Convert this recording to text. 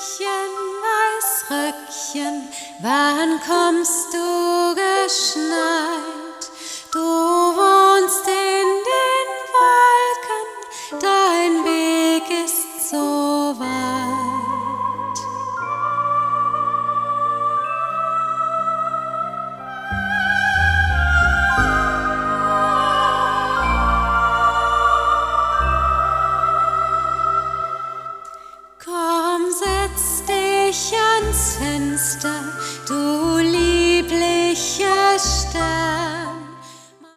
Weißröckchen, wann kommst du geschneit? Du wohnst in den Wolken, dein Weg ist so weit. Komm, setz dich ans Fenster,